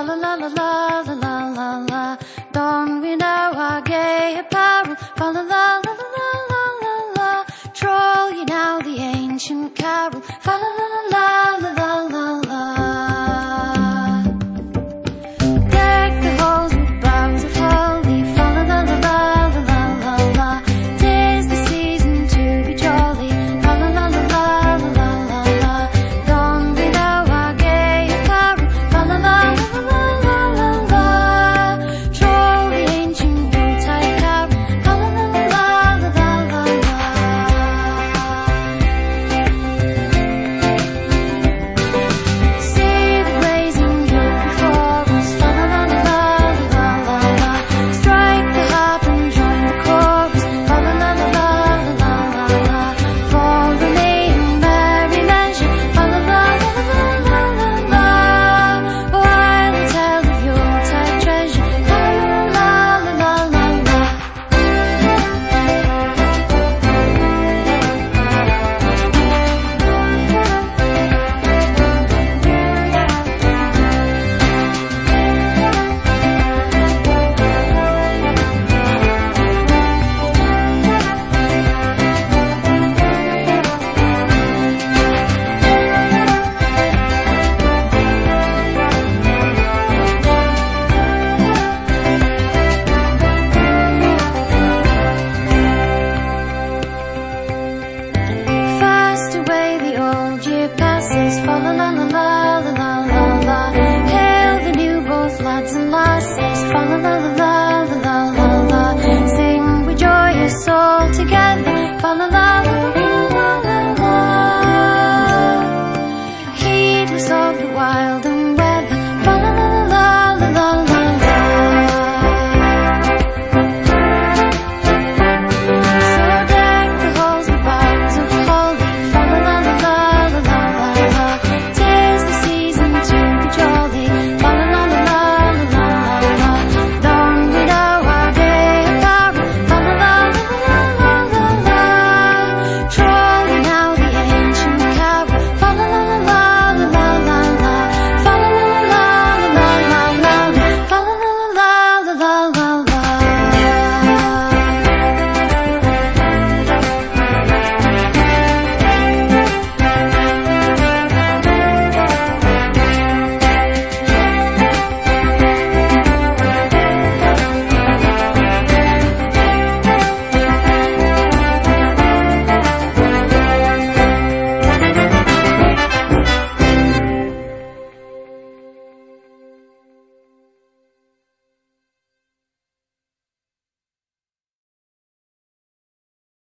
fa la la la la la la la la. Don we know our gay apparel, fa la la la la la la la. Troll you now the ancient carol, fa la la la la la la la. Deck the halls with boughs of holly, fa la la la la la la la la. 'Tis the season to be jolly, fa la la la la la la la. Don we know our gay apparel, fa la la la la la la la. Troll the ancient Yuletide carol, fa la la la la la la la. See the blazing yoke before us, fa la la la la la la la. Strike the harp and join the chorus, fa la la la la la la la. Follow me in merry measure, fa la la la la la la la. While I tell of Yuletide treasure, fa la la la la la la. Fast away the old year passes, fa la la la la la la la la. Hail the new both lads and lasses, fa la la la la la la